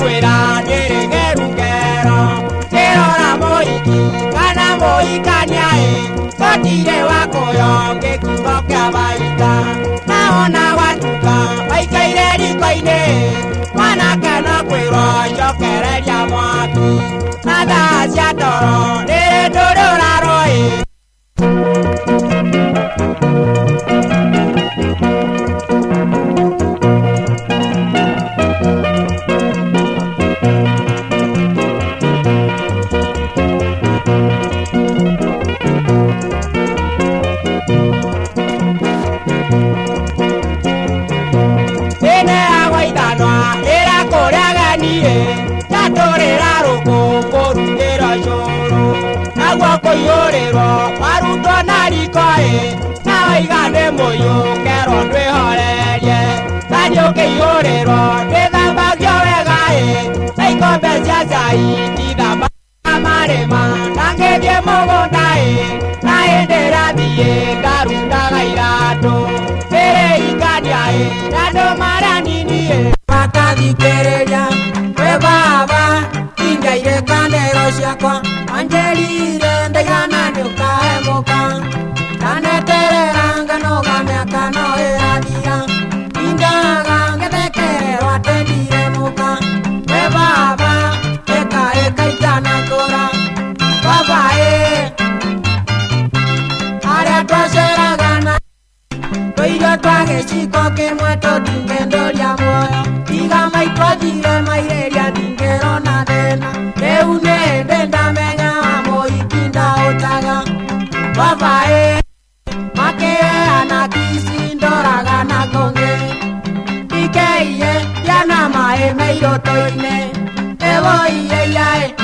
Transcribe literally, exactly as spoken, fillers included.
mwira nere gerugero kirora moiki kana moikania e kotire wakoyo ngekugo kia baita naona watuka baikaire rikoine mwanake no kwirwo njokereria mwaki na thaa cia ndoro nĩrĩ ndũrũra rũĩ Yorero maruto narikoe na oigane moyo kero ndwihorerie tanyo ke yorero ndithambagio wega e naikombe cia cai ndithamba marima na ngĩthiĩ mũgũnda e na hĩndĩ ĩrathiĩ ndarutaga iratũ ndĩrĩikania e na andũ marĩa nini e makathikĩrĩria we baba ingaire kanero ciakwa anjerire ndaigana nĩũkahe mũka ndaneterera nganoga mĩaka no ĩrathira indaga ngĩthekererwo atendire mũka we baba ĩka ĩka itanakũra baba ĩ arĩa twaceraga na tũirio twa gĩciko kĩmwe tũtingĩndũria muoyo iga maitwathire mairĩria ndingĩrona thĩna rĩu nĩ hĩndĩ ndamenya mũiki ndaũtaga baba ĩ makĩheana kisi ndoraga na ngũngĩ ikeie yana maĩ meirũtũ-inĩ ĩgũiye iaĩ